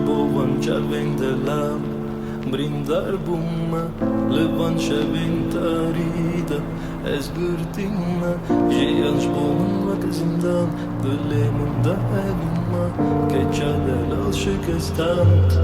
bovan chavin de lam brindar bumma levan chavin tarida es gurtina jians bovan vakazindan de lemon da evima que chadel al shikestan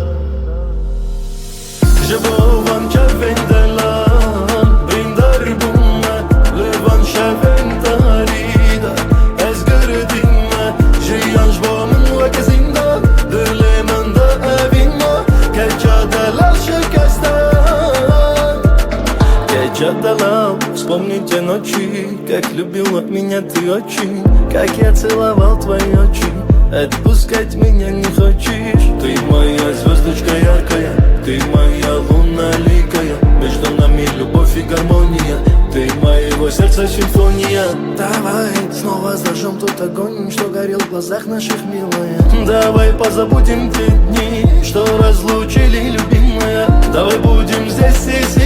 bovan chavin de lam brindar bumma levan chavin tarida es gurtina jians bovan vakazindan de lemon da evima que chadel al shikestan que chadel. Вспомни те ночи, как любила меня ты очень, как я целовал твои очи. Отпускать меня не хочешь. Ты моя звездочка яркая, ты моя луна ликая. Между нами любовь и гармония, ты моего сердца симфония. Давай снова зажжем тот огонь, что горел в глазах наших, милая. Давай позабудем те дни, что разлучили, любимая. Давай будем здесь и сейчас.